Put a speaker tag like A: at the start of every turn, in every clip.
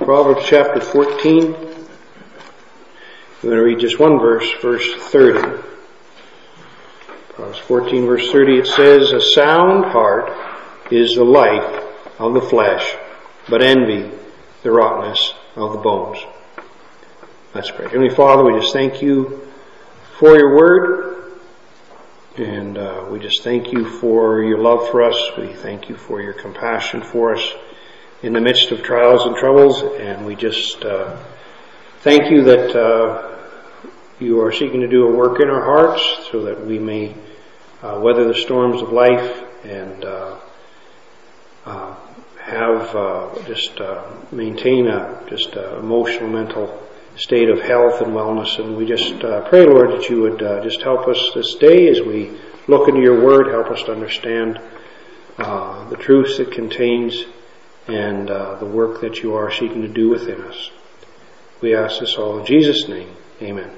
A: Proverbs chapter 14. I'm going to read just one verse, verse 30. Proverbs 14, verse 30, it says, "A sound heart is the life of the flesh, but envy the rottenness of the bones." Let's pray. Heavenly Father, we just thank you for your word, and we just thank you for your love for us. We thank you for your compassion for us in the midst of trials and troubles, and we just thank you that you are seeking to do a work in our hearts so that we may weather the storms of life and maintain a emotional, mental state of health and wellness. And we just pray, Lord, that you would just help us this day as we look into your word. Help us to understand the truths it contains and the work that you are seeking to do within us. We ask this all in Jesus' name. Amen.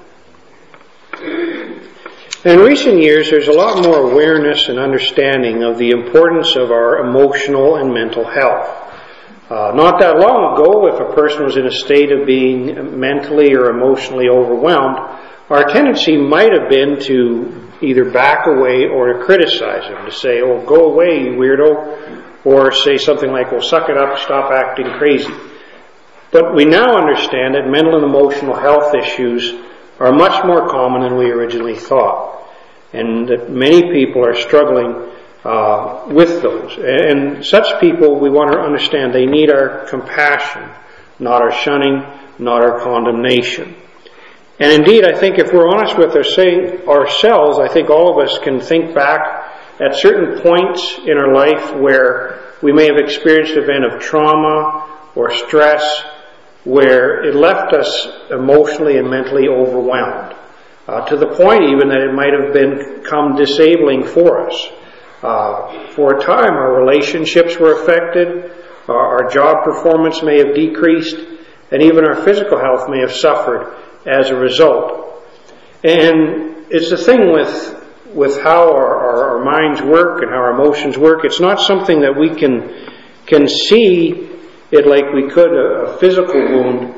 A: In recent years, there's a lot more awareness and understanding of the importance of our emotional and mental health. Not that long ago, if a person was in a state of being mentally or emotionally overwhelmed, our tendency might have been to either back away or to criticize them, to say, "Oh, go away, you weirdo," or say something like, "Well, suck it up, stop acting crazy." But we now understand that mental and emotional health issues are much more common than we originally thought, and that many people are struggling with those. And such people, we want to understand, they need our compassion, not our shunning, not our condemnation. And indeed, I think if we're honest with ourselves, I think all of us can think back at certain points in our life where we may have experienced an event of trauma or stress where it left us emotionally and mentally overwhelmed, to the point even that it might have become disabling for us. For a time, our relationships were affected, our job performance may have decreased, and even our physical health may have suffered as a result. And it's the thing with how our minds work and how our emotions work. It's not something that we can see it like we could a physical wound,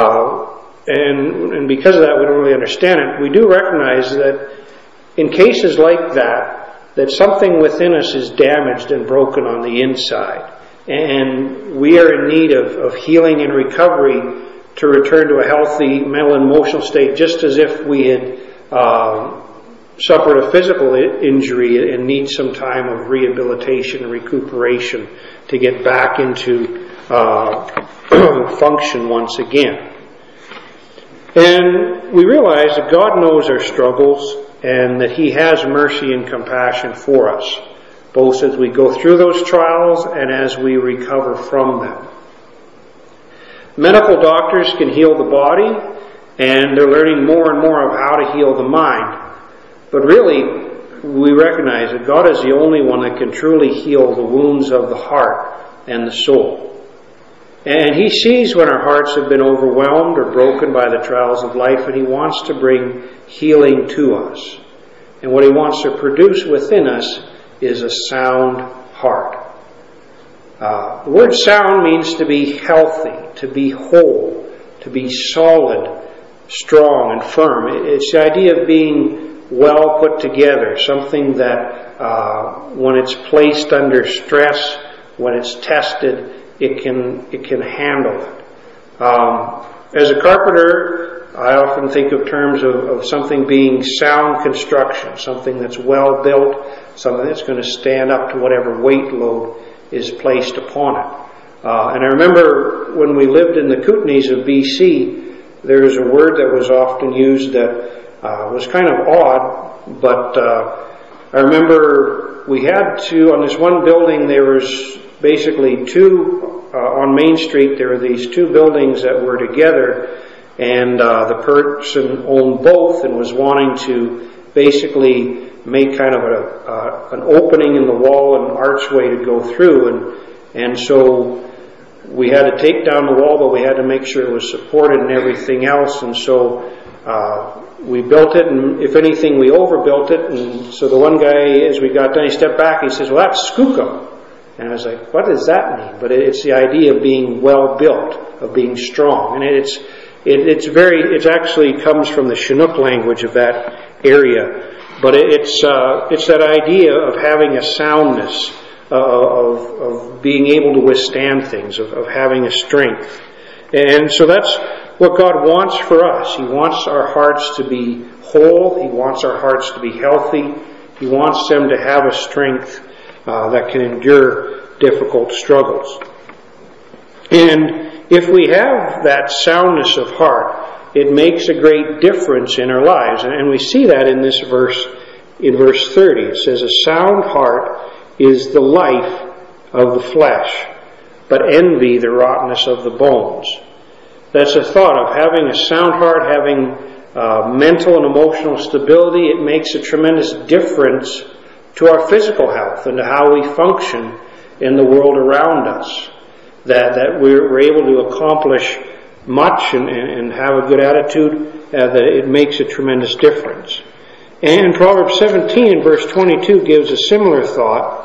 A: and because of that we don't really understand it. We do recognize that in cases like that something within us is damaged and broken on the inside, and we are in need of healing and recovery to return to a healthy mental and emotional state, just as if we had suffered a physical injury and need some time of rehabilitation and recuperation to get back into function once again. And we realize that God knows our struggles and that He has mercy and compassion for us, both as we go through those trials and as we recover from them. Medical doctors can heal the body, and they're learning more and more of how to heal the mind. But really, we recognize that God is the only one that can truly heal the wounds of the heart and the soul. And He sees when our hearts have been overwhelmed or broken by the trials of life, and He wants to bring healing to us. And what He wants to produce within us is a sound heart. The word sound means to be healthy, to be whole, to be solid, strong, and firm. It's the idea of being well put together, something that when it's placed under stress, when it's tested, it can handle it. As a carpenter, I often think of terms of something being sound construction, something that's well built, something that's going to stand up to whatever weight load is placed upon it. And I remember when we lived in the Kootenays of BC, there was a word that was often used that was kind of odd, but I remember we had to, on this one building, there was basically on Main Street, there were these two buildings that were together, and the person owned both and was wanting to basically make kind of an opening in the wall, an archway to go through, and so we had to take down the wall, but we had to make sure it was supported and everything else, and so we built it, and if anything, we overbuilt it. And so the one guy, as we got done, he stepped back and he says, "Well, that's skookum." And I was like, what does that mean? But it's the idea of being well built, of being strong. And it actually comes from the Chinook language of that area. But it's that idea of having a soundness, of being able to withstand things, of having a strength. And so that's what God wants for us. He wants our hearts to be whole. He wants our hearts to be healthy. He wants them to have a strength that can endure difficult struggles. And if we have that soundness of heart, it makes a great difference in our lives. And we see that in this verse, in verse 30. It says, a sound heart is the life of the flesh, but envy the rottenness of the bones. That's a thought of having a sound heart, having mental and emotional stability. It makes a tremendous difference to our physical health and to how we function in the world around us. That we're able to accomplish much and have a good attitude, that it makes a tremendous difference. And Proverbs 17 verse 22 gives a similar thought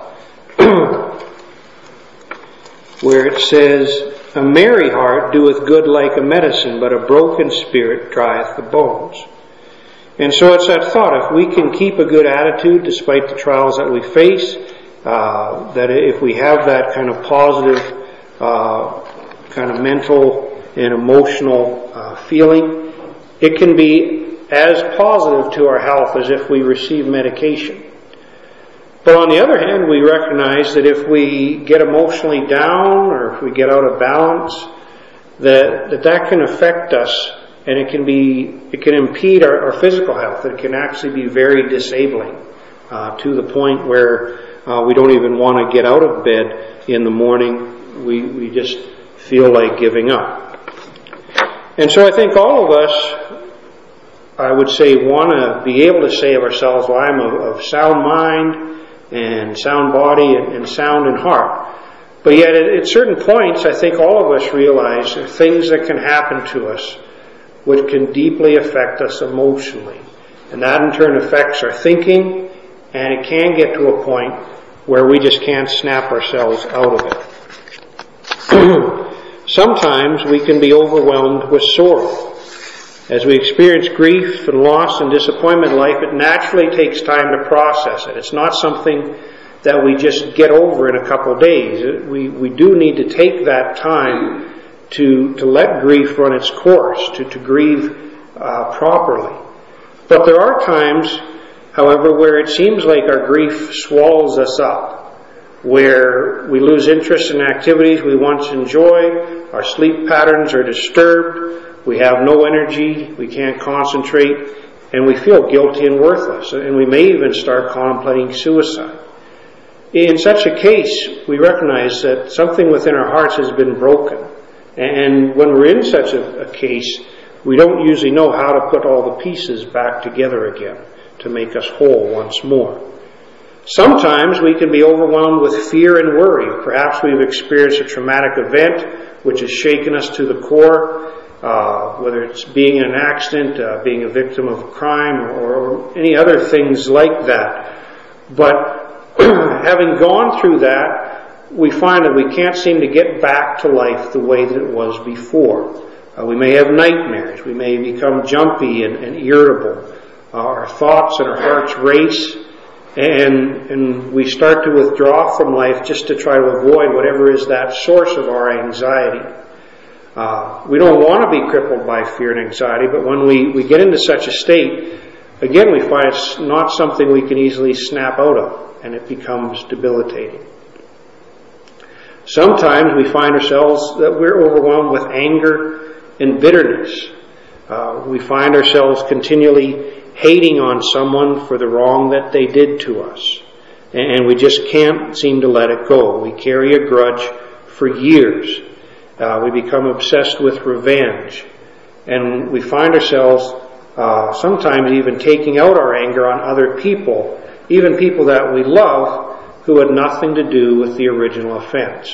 A: where it says, a merry heart doeth good like a medicine, but a broken spirit drieth the bones. And so it's that thought, if we can keep a good attitude despite the trials that we face, that if we have that kind of positive, kind of mental and emotional feeling, it can be as positive to our health as if we receive medication. But on the other hand, we recognize that if we get emotionally down or if we get out of balance, that can affect us, and it can impede our physical health. It can actually be very disabling to the point where we don't even want to get out of bed in the morning. We just feel like giving up. And so I think all of us, I would say, want to be able to say of ourselves, well, I'm of sound mind and sound body and sound in heart. But yet at certain points, I think all of us realize there are things that can happen to us which can deeply affect us emotionally. And that in turn affects our thinking, and it can get to a point where we just can't snap ourselves out of it. Sometimes we can be overwhelmed with sorrow. As we experience grief and loss and disappointment in life, it naturally takes time to process it. It's not something that we just get over in a couple of days. We do need to take that time to let grief run its course, to grieve properly. But there are times, however, where it seems like our grief swallows us up, where we lose interest in activities we once enjoyed, our sleep patterns are disturbed, we have no energy, we can't concentrate, and we feel guilty and worthless, and we may even start contemplating suicide. In such a case, we recognize that something within our hearts has been broken. And when we're in such a case, we don't usually know how to put all the pieces back together again to make us whole once more. Sometimes we can be overwhelmed with fear and worry. Perhaps we've experienced a traumatic event which has shaken us to the core, whether it's being in an accident, being a victim of a crime, or any other things like that. But having gone through that, we find that we can't seem to get back to life the way that it was before. We may have nightmares. We may become jumpy and irritable. Our thoughts and our hearts race, and we start to withdraw from life just to try to avoid whatever is that source of our anxiety. We don't want to be crippled by fear and anxiety, but when we get into such a state, again, we find it's not something we can easily snap out of, and it becomes debilitating. Sometimes we find ourselves that we're overwhelmed with anger and bitterness. We find ourselves continually hating on someone for the wrong that they did to us, and we just can't seem to let it go. We carry a grudge for years. We become obsessed with revenge, and we find ourselves sometimes even taking out our anger on other people, even people that we love, who had nothing to do with the original offense.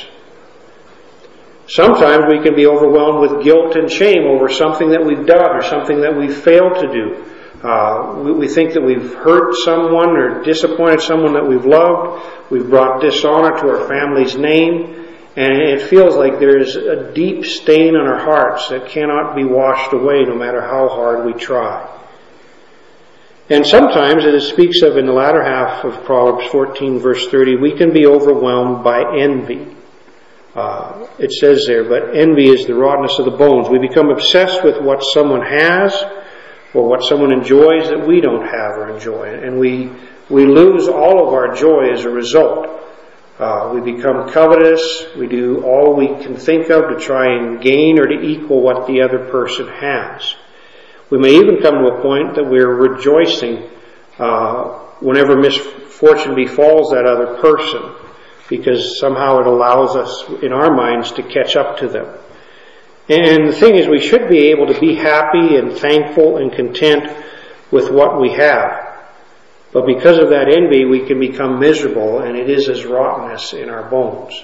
A: Sometimes we can be overwhelmed with guilt and shame over something that we've done or something that we've failed to do. We think that we've hurt someone or disappointed someone that we've loved. We've brought dishonor to our family's name. And it feels like there's a deep stain on our hearts that cannot be washed away no matter how hard we try. And sometimes, as it speaks of in the latter half of Proverbs 14 verse 30, we can be overwhelmed by envy. It says there, but envy is the rottenness of the bones. We become obsessed with what someone has or what someone enjoys that we don't have or enjoy. And we lose all of our joy as a result. We become covetous. We do all we can think of to try and gain or to equal what the other person has. We may even come to a point that we're rejoicing whenever misfortune befalls that other person, because somehow it allows us in our minds to catch up to them. And the thing is, we should be able to be happy and thankful and content with what we have. But because of that envy, we can become miserable, and it is as rottenness in our bones.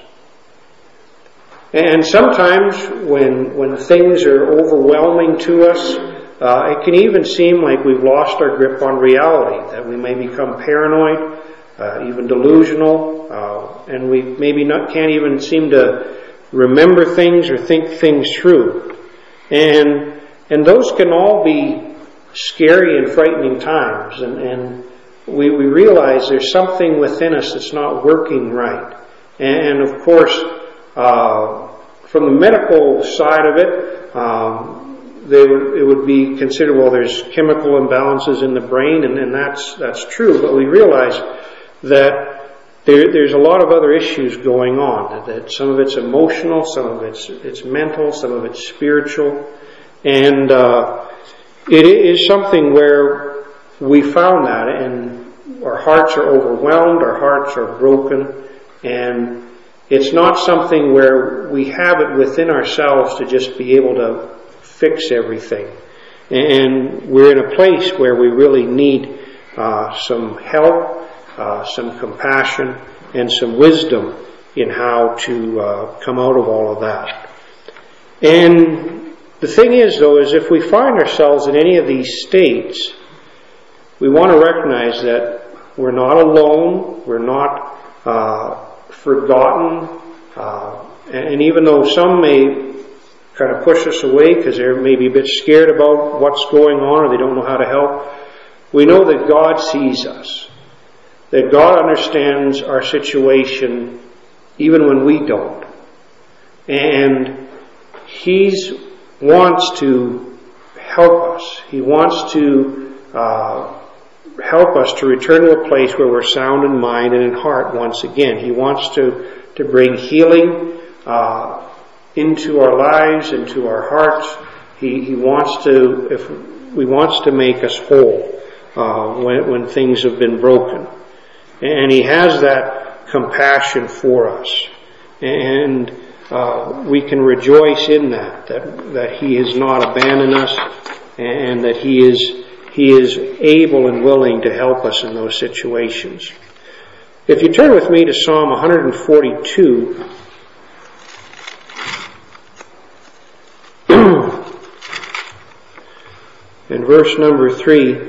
A: And sometimes when things are overwhelming to us, it can even seem like we've lost our grip on reality, that we may become paranoid, even delusional, and we maybe can't even seem to remember things or think things through. And those can all be scary and frightening times, and we realize there's something within us that's not working right. And of course, from the medical side of it, it would be considered, well, there's chemical imbalances in the brain, and that's true, but we realize that there's a lot of other issues going on, that some of it's emotional, some of it's mental, some of it's spiritual, and it is something where we found that, and our hearts are overwhelmed, our hearts are broken, and it's not something where we have it within ourselves to just be able to fix everything. And we're in a place where we really need some help, some compassion, and some wisdom in how to come out of all of that. And the thing is, though, is if we find ourselves in any of these states, we want to recognize that we're not alone, we're not forgotten, and even though some may kind of push us away because they're maybe a bit scared about what's going on or they don't know how to help, we know that God sees us, that God understands our situation even when we don't. And He wants to help us. He wants to help us to return to a place where we're sound in mind and in heart once again. He wants to bring healing into our lives, into our hearts. He wants to make us whole when things have been broken. And He has that compassion for us. And we can rejoice in that He has not abandoned us, and that He is able and willing to help us in those situations. If you turn with me to Psalm 142, in verse number 3,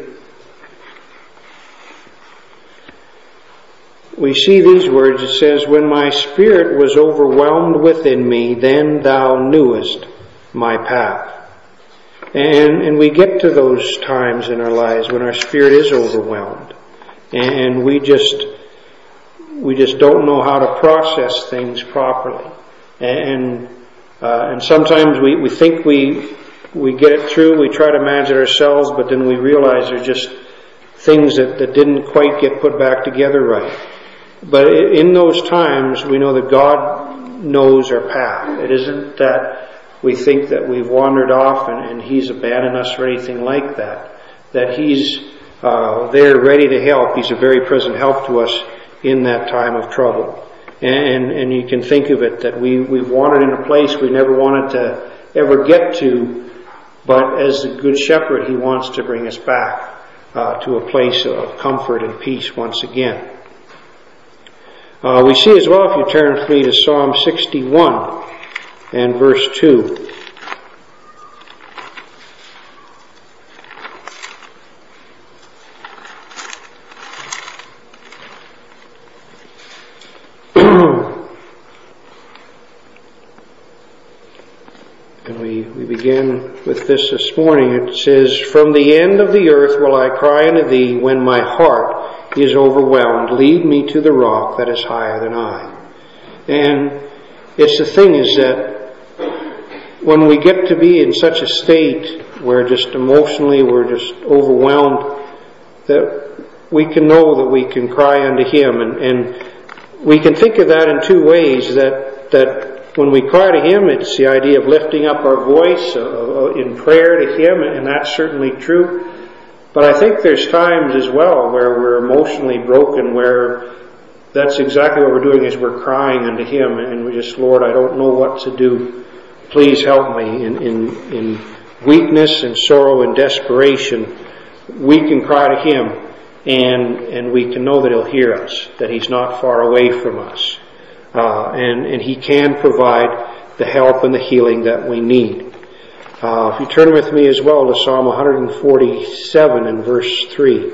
A: we see these words. It says, "When my spirit was overwhelmed within me, then thou knewest my path." And we get to those times in our lives when our spirit is overwhelmed, and we just don't know how to process things properly. And sometimes we think we get it through, we try to manage it ourselves, but then we realize there's just things that didn't quite get put back together right. But in those times, we know that God knows our path. It isn't that we think that we've wandered off and He's abandoned us or anything like that. That He's there ready to help. He's a very present help to us in that time of trouble. And you can think of it that we've wandered in a place we never wanted to ever get to, but as the Good Shepherd, He wants to bring us back to a place of comfort and peace once again. We see as well, if you turn with me to Psalm 61 and verse 2. with this morning. It says, "From the end of the earth will I cry unto thee when my heart is overwhelmed. Lead me to the rock that is higher than I." And it's the thing is that when we get to be in such a state where just emotionally we're just overwhelmed, that we can know that we can cry unto Him. And we can think of that in two ways, that when we cry to Him, it's the idea of lifting up our voice in prayer to Him, and that's certainly true. But I think there's times as well where we're emotionally broken, where that's exactly what we're doing, is we're crying unto Him, and we just, Lord, I don't know what to do. Please help me. In weakness and sorrow and desperation, we can cry to Him, and we can know that He'll hear us, that He's not far away from us. And He can provide the help and the healing that we need. If you turn with me as well to Psalm 147 and verse 3.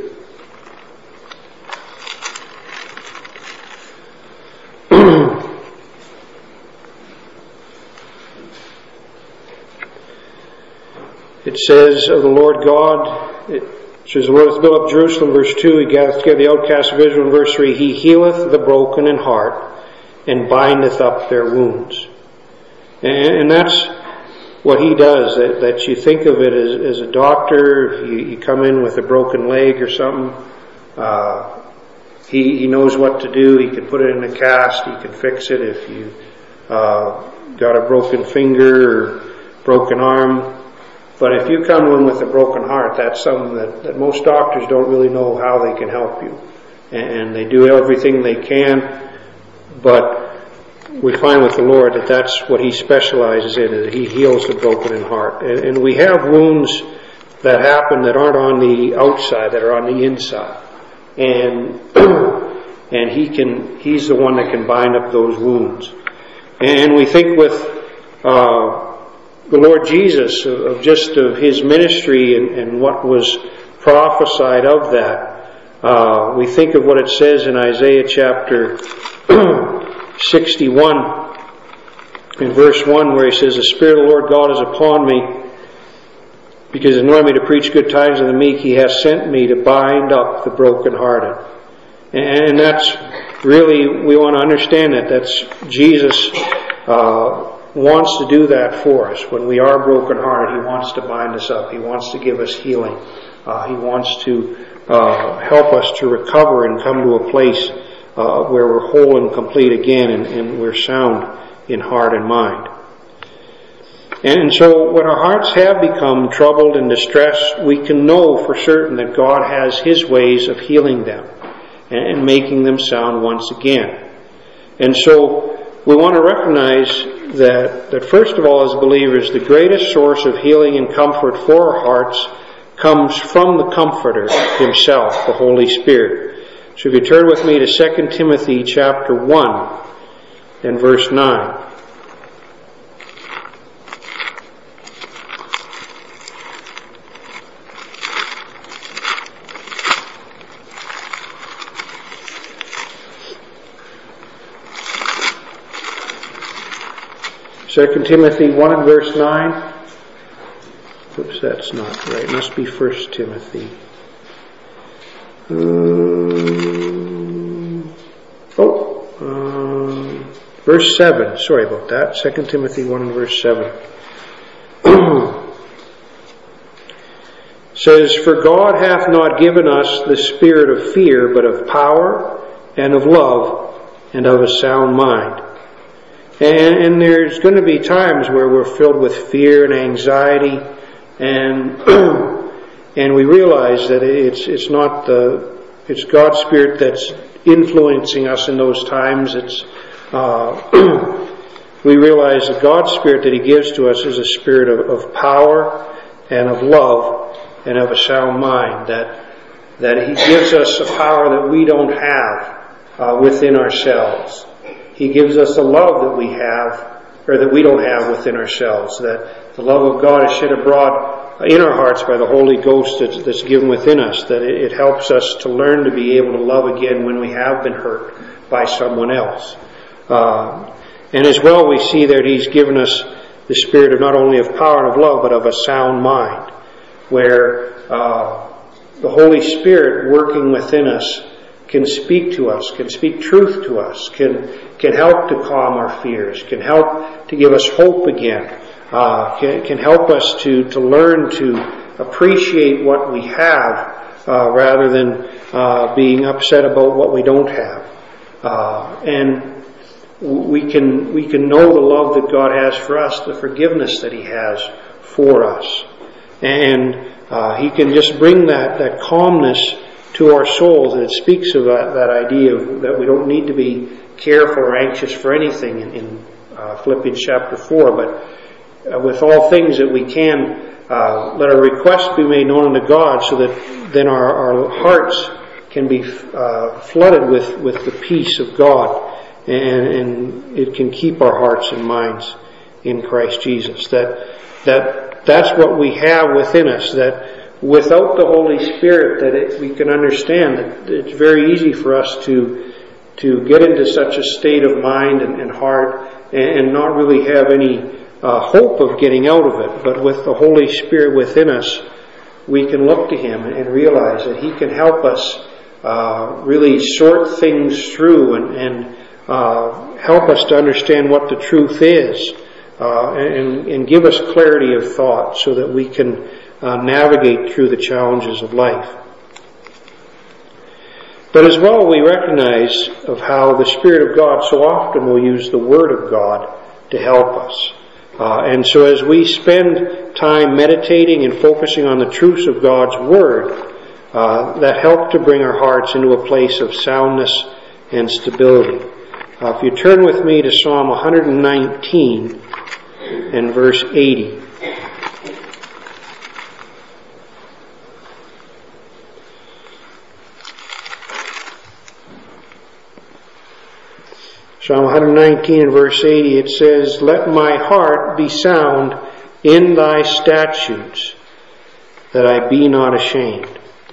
A: It says of the Lord God, it says, "The Lord hath built up Jerusalem," verse 2, "He gathereth together the outcasts of Israel," in verse 3, "He healeth the broken in heart, and bindeth up their wounds." And that's what He does, that you think of it as a doctor. You come in with a broken leg or something, He knows what to do. He can put it in a cast, He can fix it. If you got a broken finger or broken arm, but if you come in with a broken heart, that's something that most doctors don't really know how they can help you. And they do everything they can, but we find with the Lord that that's what He specializes in, that He heals the broken in heart. And we have wounds that happen that aren't on the outside, that are on the inside. And He's the one that can bind up those wounds. And we think with the Lord Jesus, of His ministry and what was prophesied of that. We think of what it says in Isaiah chapter 61 in verse 1, where He says, "The Spirit of the Lord God is upon me, because He anointed me to preach good tidings to the meek. He has sent me to bind up the brokenhearted." And that's really, we want to understand that's Jesus wants to do that for us. When we are brokenhearted, He wants to bind us up. He wants to give us healing. He wants to help us to recover and come to a place where we're whole and complete again, and we're sound in heart and mind. And so when our hearts have become troubled and distressed, we can know for certain that God has His ways of healing them and making them sound once again. And so we want to recognize that first of all, as believers, the greatest source of healing and comfort for our hearts comes from the Comforter Himself, the Holy Spirit. So if you turn with me to 2 Timothy chapter 1 and verse 9. Second Timothy 1 and verse 9. Oops, that's not right. It must be 1 Timothy. Verse 7. Sorry about that. 2 Timothy 1 and verse 7. Says, "For God hath not given us the spirit of fear, but of power and of love and of a sound mind." And there's going to be times where we're filled with fear and anxiety, and we realize that it's God's Spirit that's influencing us in those times. We realize that God's Spirit that He gives to us is a spirit of power and of love and of a sound mind. That He gives us a power that we don't have within ourselves. He gives us a love that we have, or that we don't have within ourselves. That the love of God is shed abroad in our hearts by the Holy Ghost that's given within us. That it helps us to learn to be able to love again when we have been hurt by someone else. And as well, we see that He's given us the Spirit of not only of power and of love, but of a sound mind, where the Holy Spirit working within us can speak to us, can speak truth to us, can help to calm our fears, can help to give us hope again, can help us to learn to appreciate what we have rather than being upset about what we don't have. And we can know the love that God has for us, the forgiveness that He has for us. And He can just bring that calmness to our souls. And it speaks of that idea that we don't need to be careful or anxious for anything in Philippians chapter 4. But with all things that we can let our requests be made known unto God, so that then our hearts can be flooded with the peace of God. And it can keep our hearts and minds in Christ Jesus. That's what we have within us, that without the Holy Spirit, that we can understand that it's very easy for us to get into such a state of mind and heart and not really have any hope of getting out of it. But with the Holy Spirit within us, we can look to Him and realize that He can help us really sort things through and help us to understand what the truth is, and give us clarity of thought so that we can navigate through the challenges of life. But as well, we recognize of how the Spirit of God so often will use the Word of God to help us. And so as we spend time meditating and focusing on the truths of God's Word, that help to bring our hearts into a place of soundness and stability. If you turn with me to Psalm 119 and verse 80. Psalm 119 and verse 80, it says, "Let my heart be sound in thy statutes, that I be not ashamed."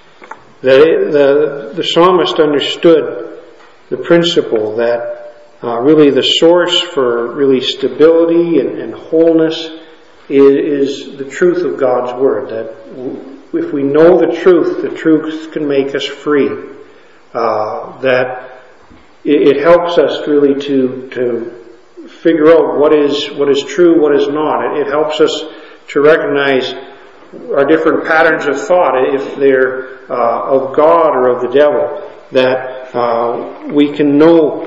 A: The psalmist understood the principle that really the source for really stability and wholeness is the truth of God's Word. That if we know the truth can make us free. That it helps us really to figure out what is true, what is not. It helps us to recognize our different patterns of thought, if they're of God or of the devil, that we can know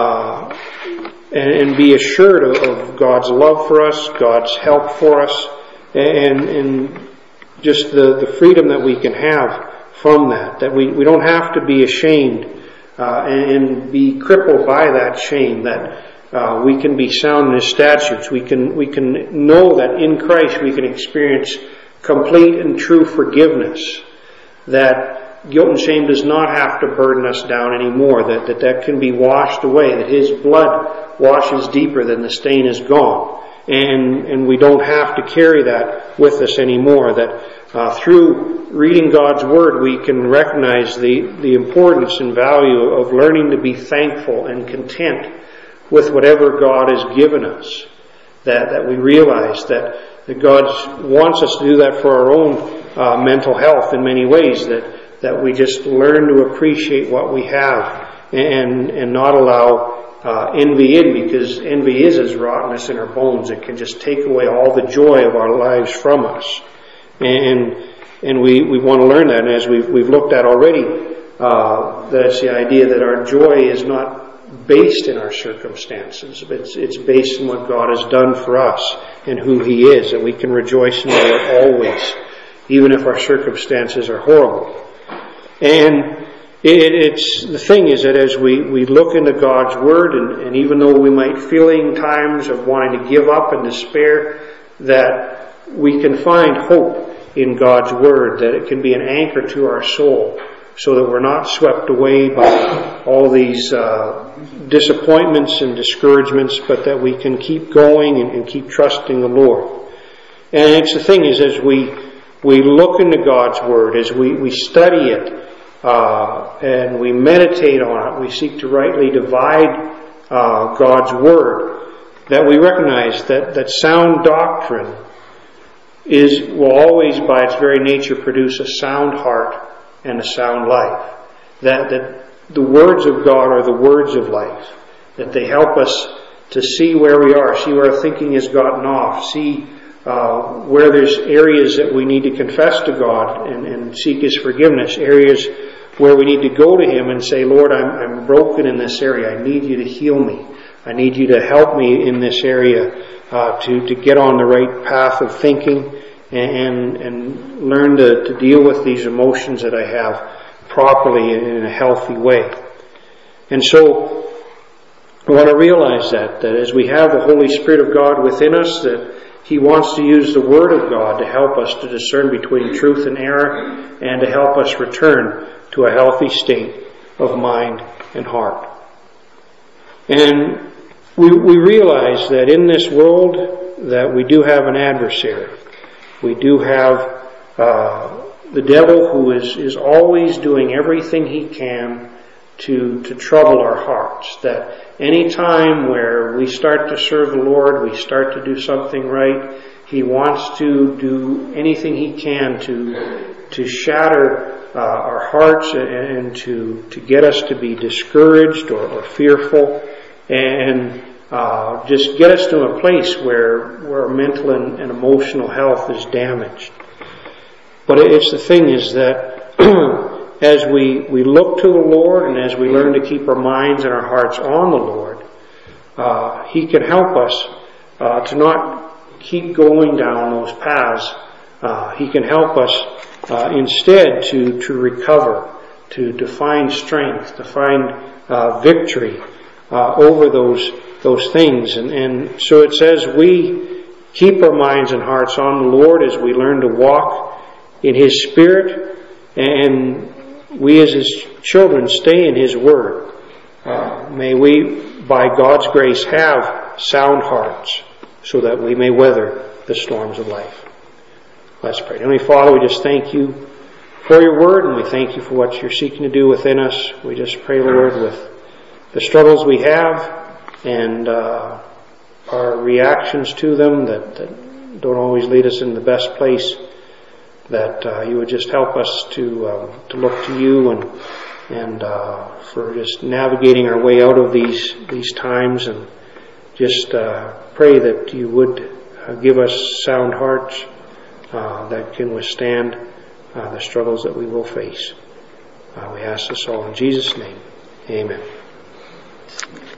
A: and be assured of God's love for us, God's help for us, and just the freedom that we can have from that we don't have to be ashamed and be crippled by that shame, that we can be sound in His statutes. We can know that in Christ we can experience complete and true forgiveness, that guilt and shame does not have to burden us down anymore, that can be washed away, that His blood washes deeper than the stain is gone, and we don't have to carry that with us anymore, that through reading God's Word we can recognize the importance and value of learning to be thankful and content with whatever God has given us, that we realize that God wants us to do that for our own mental health in many ways, that we just learn to appreciate what we have and not allow envy in, because envy is as rottenness in our bones. It can just take away all the joy of our lives from us. And we want to learn that. And as we've looked at already, that's the idea that our joy is not based in our circumstances. It's based in what God has done for us and who He is, and we can rejoice in that always, even if our circumstances are horrible. And it's the thing is that as we look into God's Word, and even though we might feeling times of wanting to give up and despair, that we can find hope in God's Word, that it can be an anchor to our soul, so that we're not swept away by all these disappointments and discouragements, but that we can keep going and keep trusting the Lord. And it's the thing is, as we look into God's Word, as we study it, and we meditate on it, we seek to rightly divide God's Word, that we recognize that sound doctrine will always by its very nature produce a sound heart and a sound life. That the words of God are the words of life. That they help us to see where we are, see where our thinking has gotten off, see where there's areas that we need to confess to God and seek His forgiveness, areas where we need to go to Him and say, Lord, I'm broken in this area. I need You to heal me. I need You to help me in this area to get on the right path of thinking and learn to deal with these emotions that I have properly in a healthy way. And so I want to realize that as we have the Holy Spirit of God within us, that He wants to use the Word of God to help us to discern between truth and error and to help us return to a healthy state of mind and heart. And we realize that in this world that we do have an adversary. We do have the devil who is always doing everything he can to trouble our hearts. That any time where we start to serve the Lord, we start to do something right, he wants to do anything he can to shatter our hearts and to get us to be discouraged or fearful and just get us to a place where our mental and emotional health is damaged. But it's the thing is that as we look to the Lord and as we learn to keep our minds and our hearts on the Lord, He can help us to not keep going down those paths. He can help us instead to recover, to find strength, to find victory over those things. And so it says we keep our minds and hearts on the Lord as we learn to walk in His Spirit, and we as His children stay in His Word. May we, by God's grace, have sound hearts so that we may weather the storms of life. Let's pray. Heavenly Father, we just thank You for Your Word, and we thank You for what You're seeking to do within us. We just pray, Lord, with the struggles we have and our reactions to them that don't always lead us in the best place, that You would just help us to look to You and for just navigating our way out of these times, and just pray that You would give us sound hearts that can withstand the struggles that we will face. We ask this all in Jesus' name. Amen.